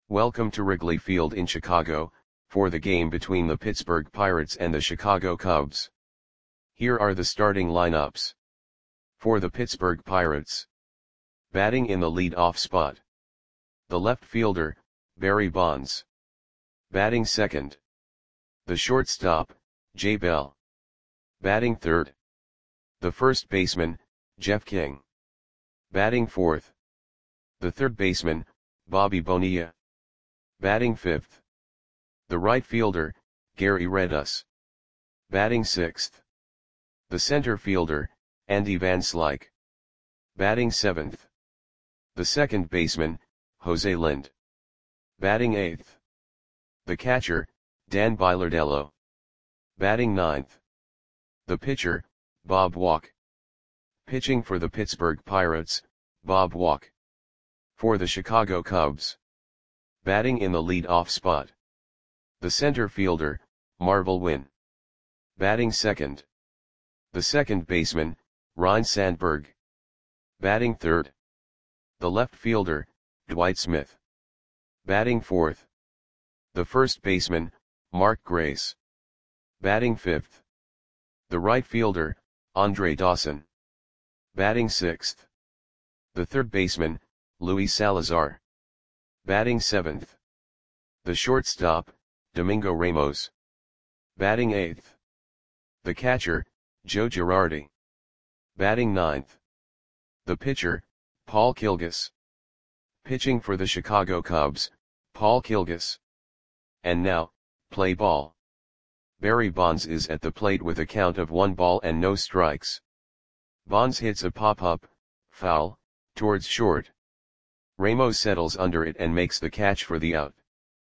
Welcome to Wrigley Field in Chicago, for the game between the Pittsburgh Pirates and the Chicago Cubs. Here are the starting lineups. For the Pittsburgh Pirates. Batting in the lead-off spot. The left fielder, Barry Bonds. Batting second. The shortstop, Jay Bell. Batting third. The first baseman, Jeff King. Batting fourth. The third baseman, Bobby Bonilla. Batting fifth. The right fielder, Gary Redus. Batting sixth. The center fielder, Andy Van Slyke. Batting seventh. The second baseman, Jose Lind. Batting eighth. The catcher, Dan Bilardello. Batting ninth. The pitcher, Bob Walk. Pitching for the Pittsburgh Pirates, Bob Walk. For the Chicago Cubs. Batting in the lead-off spot. The center fielder, Marvel Wynn. Batting second. The second baseman, Ryne Sandberg. Batting third. The left fielder, Dwight Smith. Batting fourth. The first baseman, Mark Grace. Batting fifth. The right fielder, Andre Dawson. Batting sixth. The third baseman, Luis Salazar. Batting seventh. The shortstop, Domingo Ramos. Batting eighth. The catcher, Joe Girardi. Batting ninth. The pitcher, Paul Kilgus. Pitching for the Chicago Cubs, Paul Kilgus. And now, play ball. Barry Bonds is at the plate with a count of 1 ball and no strikes. Bonds hits a pop-up, foul, towards short. Ramos settles under it and makes the catch for the out.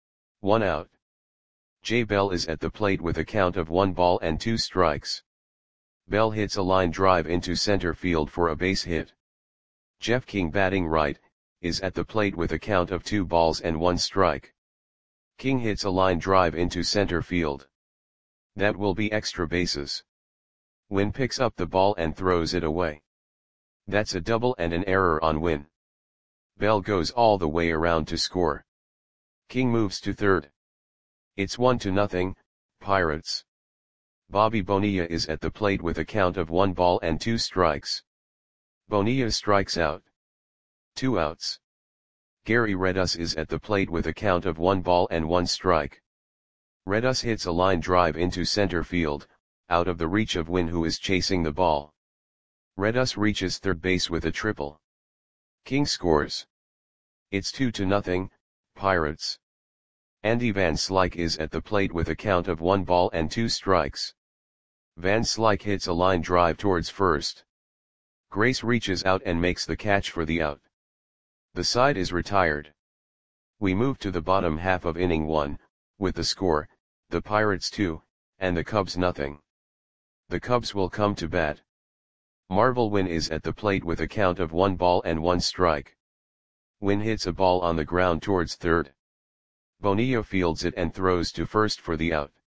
1 out. Jay Bell is at the plate with a count of 1 ball and 2 strikes. Bell hits a line drive into center field for a base hit. Jeff King, batting right, is at the plate with a count of 2 balls and 1 strike. King hits a line drive into center field. That will be extra bases. Wynn picks up the ball and throws it away. That's a double and an error on Wynn. Bell goes all the way around to score. King moves to third. It's 1-0, Pirates. Bobby Bonilla is at the plate with a count of 1 ball and 2 strikes. Bonilla strikes out. 2 outs. Gary Redus is at the plate with a count of 1 ball and 1 strike. Redus hits a line drive into center field, out of the reach of Wynn, who is chasing the ball. Redus reaches third base with a triple. King scores. It's 2-0, Pirates. Andy Van Slyke is at the plate with a count of 1 ball and 2 strikes. Van Slyke hits a line drive towards first. Grace reaches out and makes the catch for the out. The side is retired. We move to the bottom half of inning 1, with the score, the Pirates 2, and the Cubs 0. The Cubs will come to bat. Marvel Wynn is at the plate with a count of 1 ball and 1 strike. Wynn hits a ball on the ground towards third. Bonilla fields it and throws to first for the out.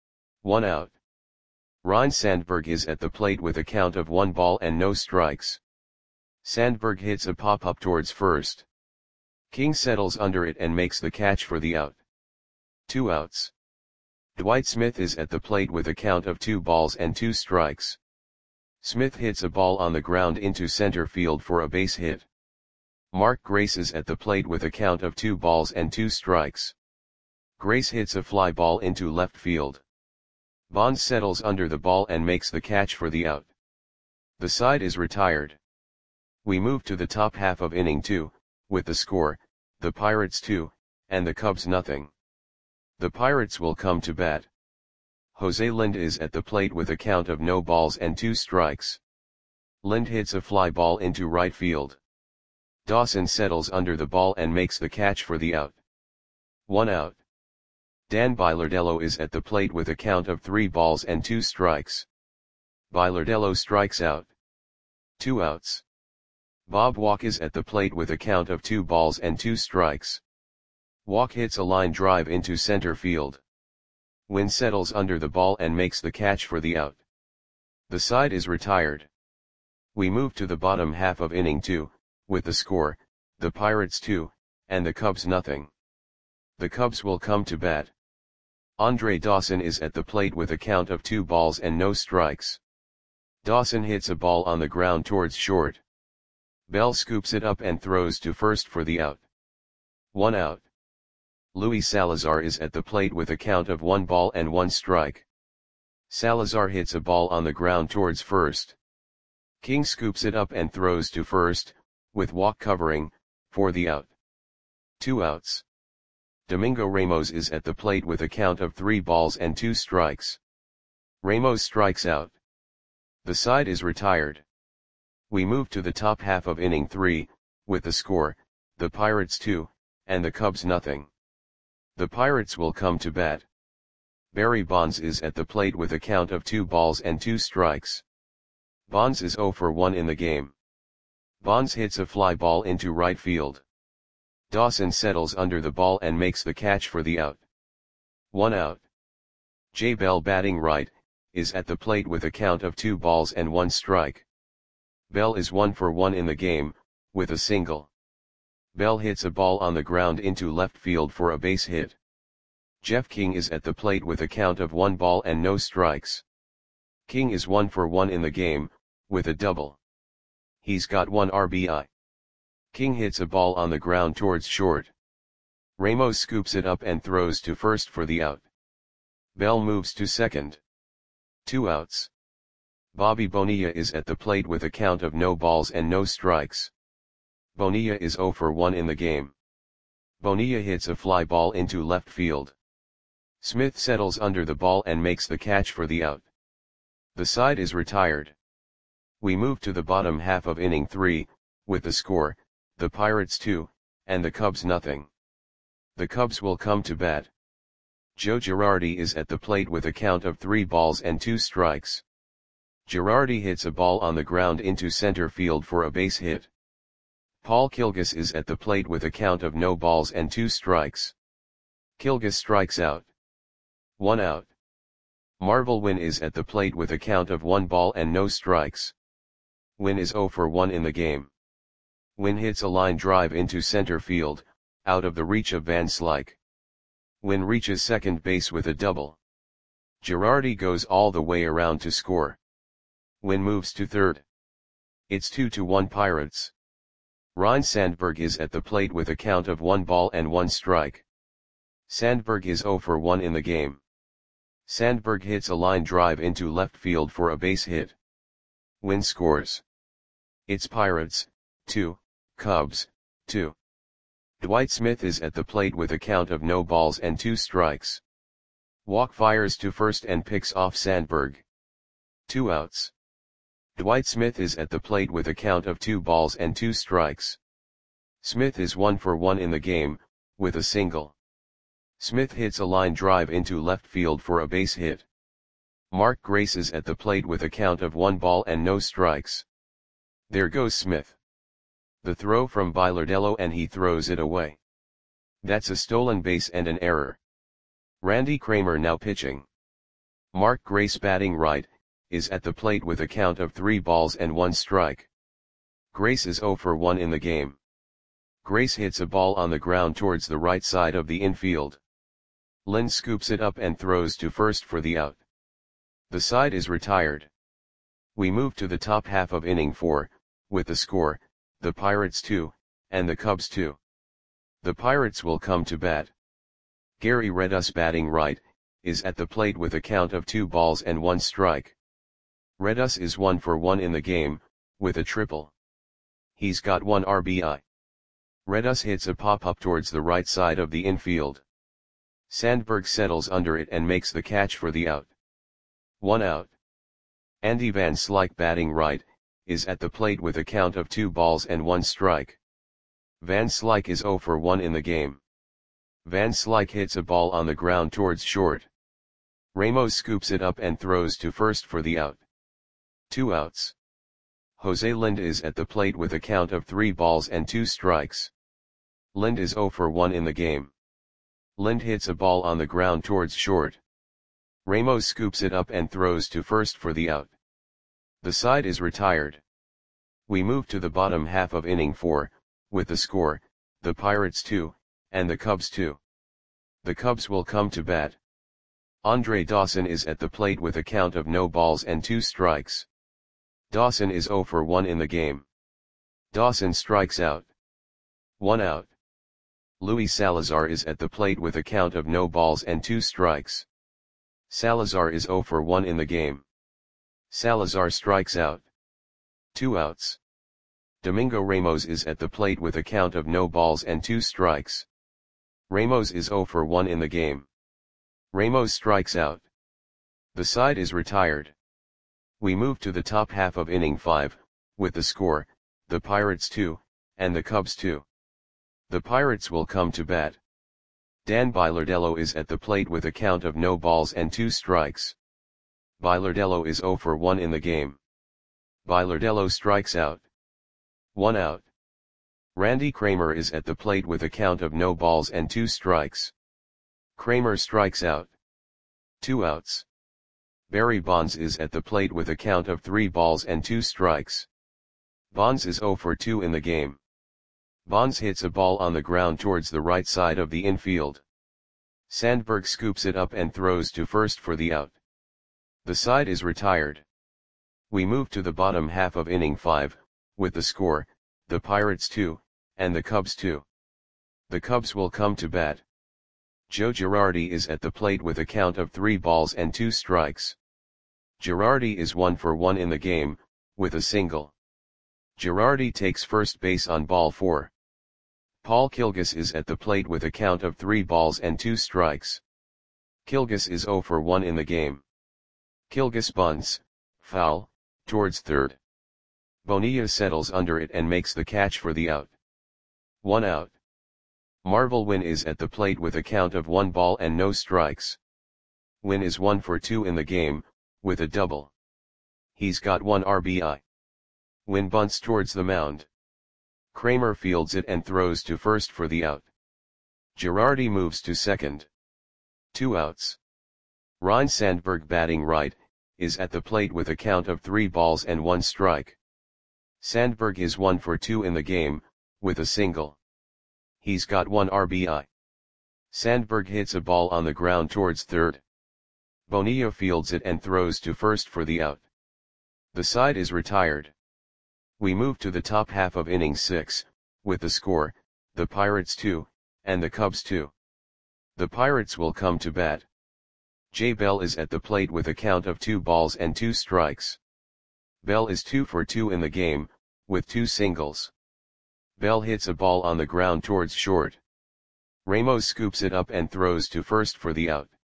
1 out. Ryne Sandberg is at the plate with a count of 1 ball and no strikes. Sandberg hits a pop-up towards first. King settles under it and makes the catch for the out. 2 outs. Dwight Smith is at the plate with a count of 2 balls and 2 strikes. Smith hits a ball on the ground into center field for a base hit. Mark Grace is at the plate with a count of 2 balls and 2 strikes. Grace hits a fly ball into left field. Bonds settles under the ball and makes the catch for the out. The side is retired. We move to the top half of inning 2, with the score, the Pirates 2, and the Cubs 0. The Pirates will come to bat. Jose Lind is at the plate with a count of no balls and 2 strikes. Lind hits a fly ball into right field. Dawson settles under the ball and makes the catch for the out. 1 out. Dan Bilardello is at the plate with a count of 3 balls and 2 strikes. Bilardello strikes out. 2 outs. Bob Walk is at the plate with a count of 2 balls and 2 strikes. Walk hits a line drive into center field. Wynn settles under the ball and makes the catch for the out. The side is retired. We move to the bottom half of inning 2, with the score, the Pirates 2, and the Cubs 0. The Cubs will come to bat. Andre Dawson is at the plate with a count of 2 balls and no strikes. Dawson hits a ball on the ground towards short. Bell scoops it up and throws to first for the out. 1 out. Luis Salazar is at the plate with a count of 1 ball and 1 strike. Salazar hits a ball on the ground towards first. King scoops it up and throws to first, with walk covering, for the out. 2 outs. Domingo Ramos is at the plate with a count of 3 balls and 2 strikes. Ramos strikes out. The side is retired. We move to the top half of inning 3, with the score, the Pirates 2, and the Cubs nothing. The Pirates will come to bat. Barry Bonds is at the plate with a count of 2 balls and 2 strikes. Bonds is 0 for 1 in the game. Bonds hits a fly ball into right field. Dawson settles under the ball and makes the catch for the out. 1 out. Jay Bell, batting right, is at the plate with a count of 2 balls and 1 strike. Bell is 1 for 1 in the game, with a single. Bell hits a ball on the ground into left field for a base hit. Jeff King is at the plate with a count of 1 ball and no strikes. King is 1 for 1 in the game, with a double. He's got 1 RBI. King hits a ball on the ground towards short. Ramos scoops it up and throws to first for the out. Bell moves to second. 2 outs. Bobby Bonilla is at the plate with a count of no balls and no strikes. Bonilla is 0 for 1 in the game. Bonilla hits a fly ball into left field. Smith settles under the ball and makes the catch for the out. The side is retired. We move to the bottom half of inning 3, with the score, the Pirates 2, and the Cubs nothing. The Cubs will come to bat. Joe Girardi is at the plate with a count of 3 balls and 2 strikes. Girardi hits a ball on the ground into center field for a base hit. Paul Kilgus is at the plate with a count of no balls and 2 strikes. Kilgus strikes out. 1 out. Marvel Wynn is at the plate with a count of 1 ball and no strikes. Wynn is 0 for 1 in the game. Wynn hits a line drive into center field, out of the reach of Van Slyke. Wynn reaches second base with a double. Girardi goes all the way around to score. Wynn moves to third. It's 2-1 Pirates. Ryne Sandberg is at the plate with a count of 1 ball and 1 strike. Sandberg is 0 for 1 in the game. Sandberg hits a line drive into left field for a base hit. Wynn scores. It's Pirates 2, Cubs 2. Dwight Smith is at the plate with a count of no balls and 2 strikes. Walk fires to first and picks off Sandberg. 2 outs. Dwight Smith is at the plate with a count of 2 balls and 2 strikes. Smith is 1 for 1 in the game, with a single. Smith hits a line drive into left field for a base hit. Mark Grace is at the plate with a count of 1 ball and no strikes. There goes Smith. The throw from Bilardello and he throws it away. That's a stolen base and an error. Randy Kramer now pitching. Mark Grace, batting right, is at the plate with a count of 3 balls and 1 strike. Grace is 0 for 1 in the game. Grace hits a ball on the ground towards the right side of the infield. Lynn scoops it up and throws to first for the out. The side is retired. We move to the top half of inning 4, with the score, the Pirates 2, and the Cubs 2. The Pirates will come to bat. Gary Redus, batting right, is at the plate with a count of 2 balls and 1 strike. Redus is 1 for 1 in the game, with a triple. He's got 1 RBI. Redus hits a pop-up towards the right side of the infield. Sandberg settles under it and makes the catch for the out. 1 out. Andy Van Slyke, batting right, is at the plate with a count of 2 balls and 1 strike. Van Slyke is 0 for 1 in the game. Van Slyke hits a ball on the ground towards short. Ramos scoops it up and throws to first for the out. 2 outs. Jose Lind is at the plate with a count of 3 balls and 2 strikes. Lind is 0 for 1 in the game. Lind hits a ball on the ground towards short. Ramos scoops it up and throws to first for the out. The side is retired. We move to the bottom half of inning 4, with the score, the Pirates 2, and the Cubs 2. The Cubs will come to bat. Andre Dawson is at the plate with a count of no balls and 2 strikes. Dawson is 0 for 1 in the game. Dawson strikes out. 1 out. Luis Salazar is at the plate with a count of no balls and 2 strikes. Salazar is 0 for 1 in the game. Salazar strikes out. 2 outs. Domingo Ramos is at the plate with a count of no balls and 2 strikes. Ramos is 0 for 1 in the game. Ramos strikes out. The side is retired. We move to the top half of inning 5, with the score, the Pirates 2, and the Cubs 2. The Pirates will come to bat. Dan Bilardello is at the plate with a count of no balls and 2 strikes. Bilardello is 0 for 1 in the game. Bilardello strikes out. 1 out. Randy Kramer is at the plate with a count of no balls and 2 strikes. Kramer strikes out. 2 outs. Barry Bonds is at the plate with a count of 3 balls and 2 strikes. Bonds is 0 for 2 in the game. Bonds hits a ball on the ground towards the right side of the infield. Sandberg scoops it up and throws to first for the out. The side is retired. We move to the bottom half of inning 5, with the score, the Pirates 2, and the Cubs 2. The Cubs will come to bat. Joe Girardi is at the plate with a count of 3 balls and 2 strikes. Girardi is 1 for 1 in the game, with a single. Girardi takes first base on ball 4. Paul Kilgus is at the plate with a count of 3 balls and 2 strikes. Kilgus is 0 for 1 in the game. Kilgus bunts, foul, towards third. Bonilla settles under it and makes the catch for the out. 1 out. Marvel Wynn is at the plate with a count of 1 ball and no strikes. Wynn is 1 for 2 in the game, with a double. He's got 1 RBI. Wynn bunts towards the mound. Kramer fields it and throws to first for the out. Girardi moves to second. 2 outs. Ryne Sandberg, batting right, is at the plate with a count of 3 balls and 1 strike. Sandberg is 1 for 2 in the game, with a single. He's got 1 RBI. Sandberg hits a ball on the ground towards third. Bonilla fields it and throws to first for the out. The side is retired. We move to the top half of inning 6, with the score, the Pirates 2, and the Cubs 2. The Pirates will come to bat. Jay Bell is at the plate with a count of 2 balls and 2 strikes. Bell is 2 for 2 in the game, with 2 singles. Bell hits a ball on the ground towards short. Ramos scoops it up and throws to first for the out.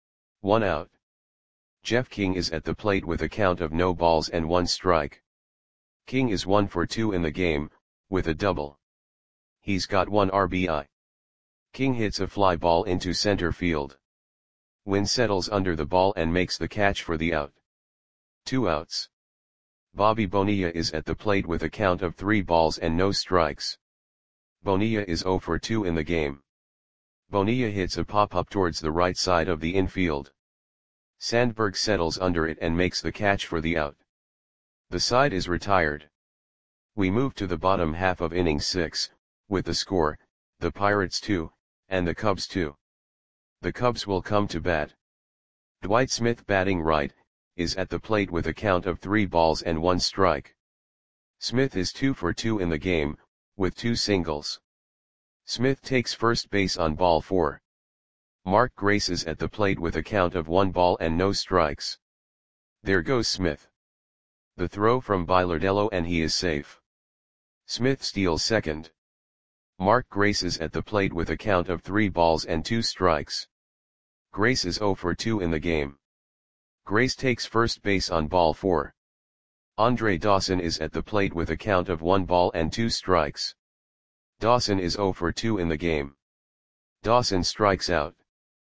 1 out. Jeff King is at the plate with a count of no balls and 1 strike. King is 1 for 2 in the game, with a double. He's got 1 RBI. King hits a fly ball into center field. Wynn settles under the ball and makes the catch for the out. 2 outs. Bobby Bonilla is at the plate with a count of 3 balls and no strikes. Bonilla is 0 for 2 in the game. Bonilla hits a pop-up towards the right side of the infield. Sandberg settles under it and makes the catch for the out. The side is retired. We move to the bottom half of inning 6, with the score, the Pirates 2, and the Cubs 2. The Cubs will come to bat. Dwight Smith, batting right, is at the plate with a count of 3 balls and 1 strike. Smith is 2 for 2 in the game, with 2 singles. Smith takes first base on ball 4. Mark Grace is at the plate with a count of 1 ball and no strikes. There goes Smith. The throw from Bilardello and he is safe. Smith steals second. Mark Grace is at the plate with a count of 3 balls and 2 strikes. Grace is 0 for 2 in the game. Grace takes first base on ball 4. Andre Dawson is at the plate with a count of 1 ball and 2 strikes. Dawson is 0 for 2 in the game. Dawson strikes out.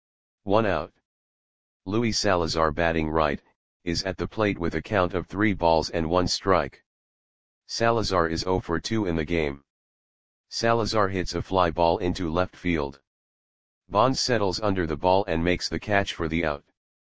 1 out. Luis Salazar, batting right, is at the plate with a count of 3 balls and 1 strike. Salazar is 0 for 2 in the game. Salazar hits a fly ball into left field. Bonds settles under the ball and makes the catch for the out.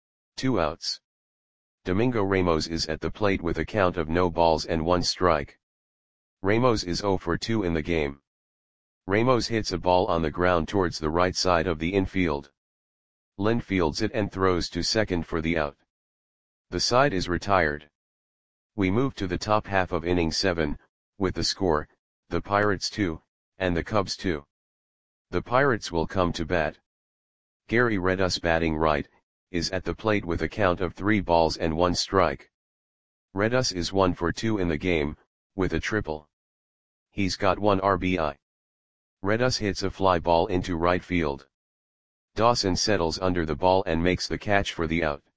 2 outs. Domingo Ramos is at the plate with a count of no balls and 1 strike. Ramos is 0 for 2 in the game. Ramos hits a ball on the ground towards the right side of the infield. Lind fields it and throws to second for the out. The side is retired. We move to the top half of inning 7, with the score, the Pirates 2, and the Cubs 2. The Pirates will come to bat. Gary Redus, batting right, is at the plate with a count of 3 balls and 1 strike. Redus is 1 for 2 in the game, with a triple. He's got 1 RBI. Redus hits a fly ball into right field. Dawson settles under the ball and makes the catch for the out.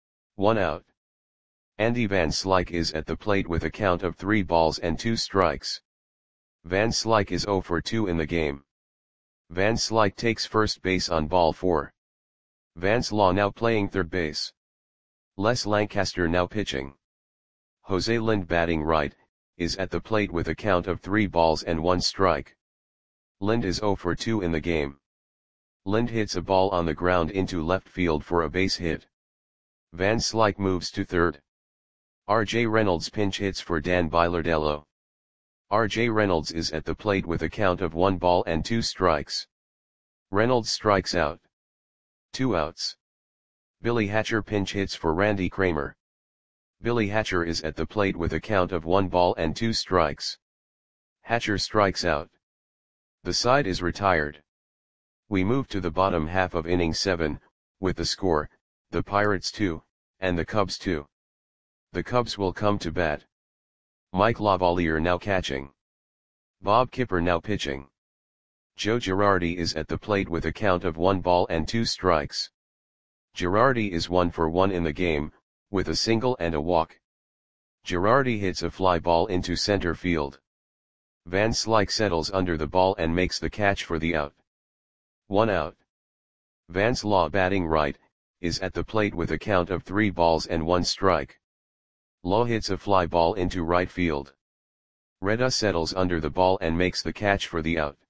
1 out. Andy Van Slyke is at the plate with a count of 3 balls and 2 strikes. Van Slyke is 0 for 2 in the game. Van Slyke takes first base on ball 4. Vance Law now playing third base. Les Lancaster now pitching. Jose Lind, batting right, is at the plate with a count of 3 balls and 1 strike. Lind is 0 for 2 in the game. Lind hits a ball on the ground into left field for a base hit. Van Slyke moves to third. R.J. Reynolds pinch hits for Dan Bilardello. R.J. Reynolds is at the plate with a count of 1 ball and 2 strikes. Reynolds strikes out. 2 outs. Billy Hatcher pinch hits for Randy Kramer. Billy Hatcher is at the plate with a count of 1 ball and 2 strikes. Hatcher strikes out. The side is retired. We move to the bottom half of inning 7, with the score, the Pirates 2, and the Cubs 2. The Cubs will come to bat. Mike Lavalier now catching. Bob Kipper now pitching. Joe Girardi is at the plate with a count of 1 ball and 2 strikes. Girardi is 1 for 1 in the game, with a single and a walk. Girardi hits a fly ball into center field. Van Slyke settles under the ball and makes the catch for the out. 1 out. Vance Law, batting right, is at the plate with a count of 3 balls and 1 strike. Law hits a fly ball into right field. Redus settles under the ball and makes the catch for the out.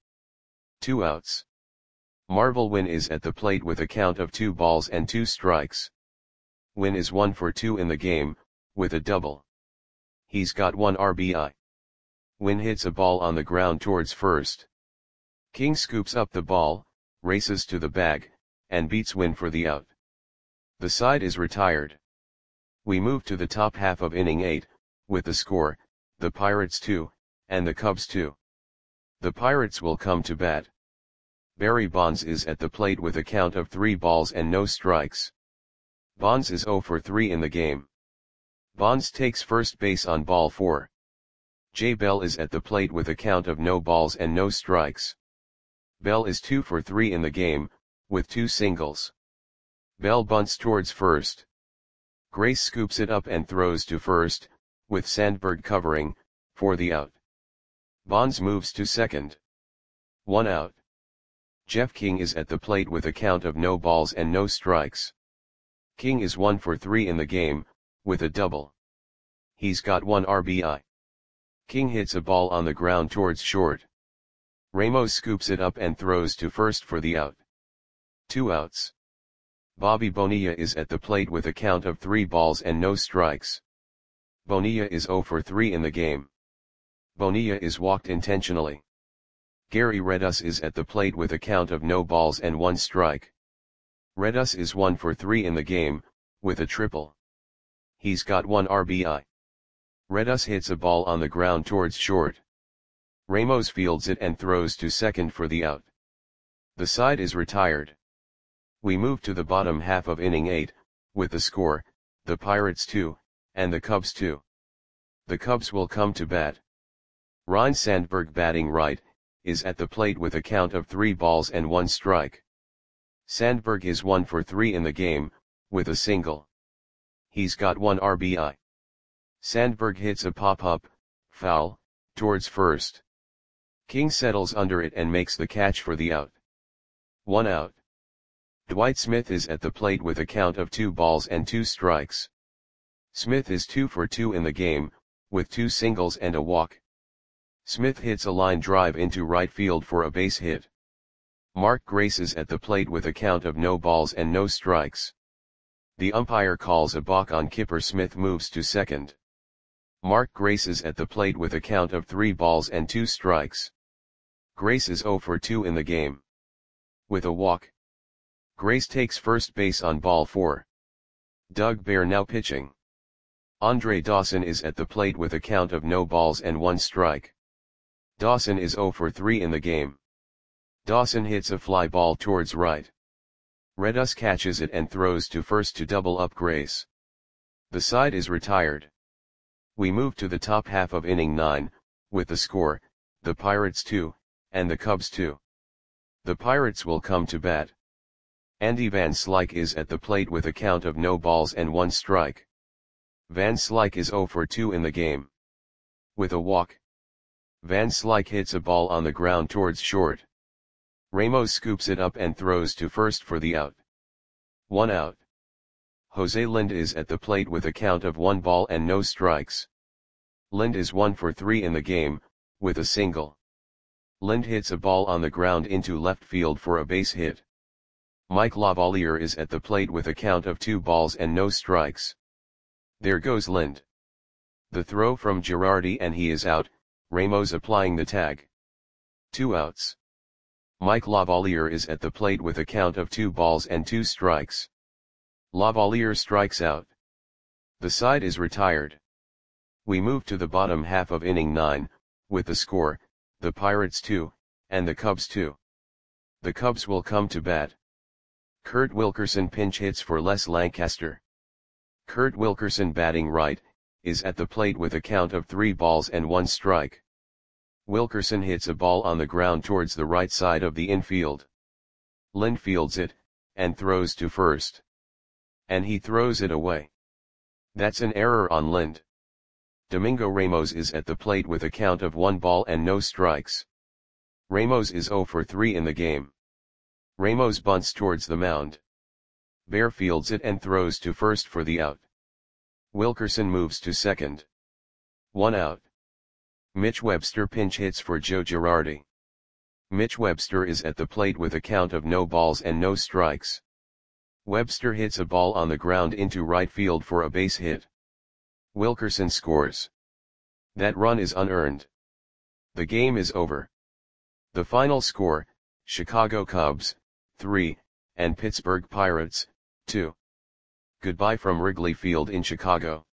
2 outs. Marvel Wynn is at the plate with a count of 2 balls and 2 strikes. Wynn is 1 for 2 in the game, with a double. He's got 1 RBI. Wynn hits a ball on the ground towards first. King scoops up the ball, races to the bag, and beats Wynn for the out. The side is retired. We move to the top half of inning 8, with the score, the Pirates 2, and the Cubs 2. The Pirates will come to bat. Barry Bonds is at the plate with a count of 3 balls and no strikes. Bonds is 0 for 3 in the game. Bonds takes first base on ball 4. Jay Bell is at the plate with a count of no balls and no strikes. Bell is 2 for 3 in the game, with 2 singles. Bell bunts towards first. Grace scoops it up and throws to first, with Sandberg covering, for the out. Bonds moves to second. 1 out. Jeff King is at the plate with a count of no balls and no strikes. King is 1 for 3 in the game, with a double. He's got 1 RBI. King hits a ball on the ground towards short. Ramos scoops it up and throws to first for the out. 2 outs. Bobby Bonilla is at the plate with a count of 3 balls and no strikes. Bonilla is 0 for 3 in the game. Bonilla is walked intentionally. Gary Redus is at the plate with a count of no balls and 1 strike. Redus is 1 for 3 in the game, with a triple. He's got 1 RBI. Redus hits a ball on the ground towards short. Ramos fields it and throws to second for the out. The side is retired. We move to the bottom half of inning 8, with the score, the Pirates 2, and the Cubs 2. The Cubs will come to bat. Ryne Sandberg, batting right, is at the plate with a count of 3 balls and 1 strike. Sandberg is 1 for 3 in the game, with a single. He's got 1 RBI. Sandberg hits a pop-up, foul, towards first. King settles under it and makes the catch for the out. 1 out. Dwight Smith is at the plate with a count of 2 balls and 2 strikes. Smith is 2 for 2 in the game, with 2 singles and a walk. Smith hits a line drive into right field for a base hit. Mark Grace is at the plate with a count of no balls and no strikes. The umpire calls a balk on Kipper. Smith moves to second. Mark Grace is at the plate with a count of 3 balls and 2 strikes. Grace is 0 for 2 in the game. With a walk. Grace takes first base on ball 4. Doug Bear now pitching. Andre Dawson is at the plate with a count of no balls and 1 strike. Dawson is 0 for 3 in the game. Dawson hits a fly ball towards right. Redus catches it and throws to first to double up Grace. The side is retired. We move to the top half of inning 9, with the score, the Pirates 2, and the Cubs 2. The Pirates will come to bat. Andy Van Slyke is at the plate with a count of no balls and 1 strike. Van Slyke is 0 for 2 in the game. With a walk. Van Slyke hits a ball on the ground towards short. Ramos scoops it up and throws to first for the out. 1 out. Jose Lind is at the plate with a count of 1 ball and no strikes. Lind is 1 for 3 in the game, with a single. Lind hits a ball on the ground into left field for a base hit. Mike Lavalier is at the plate with a count of 2 balls and no strikes. There goes Lind. The throw from Girardi and he is out, Ramos applying the tag. 2 outs. Mike Lavalier is at the plate with a count of 2 balls and 2 strikes. Lavalier strikes out. The side is retired. We move to the bottom half of inning 9, with the score, the Pirates 2, and the Cubs 2. The Cubs will come to bat. Kurt Wilkerson pinch hits for Les Lancaster. Kurt Wilkerson batting right, is at the plate with a count of 3 balls and 1 strike. Wilkerson hits a ball on the ground towards the right side of the infield. Lind fields it, and throws to first. And he throws it away. That's an error on Lind. Domingo Ramos is at the plate with a count of 1 ball and no strikes. Ramos is 0 for 3 in the game. Ramos bunts towards the mound. Bear fields it and throws to first for the out. Wilkerson moves to second. 1 out. Mitch Webster pinch hits for Joe Girardi. Mitch Webster is at the plate with a count of no balls and no strikes. Webster hits a ball on the ground into right field for a base hit. Wilkerson scores. That run is unearned. The game is over. The final score, Chicago Cubs, 3, and Pittsburgh Pirates, 2. Goodbye from Wrigley Field in Chicago.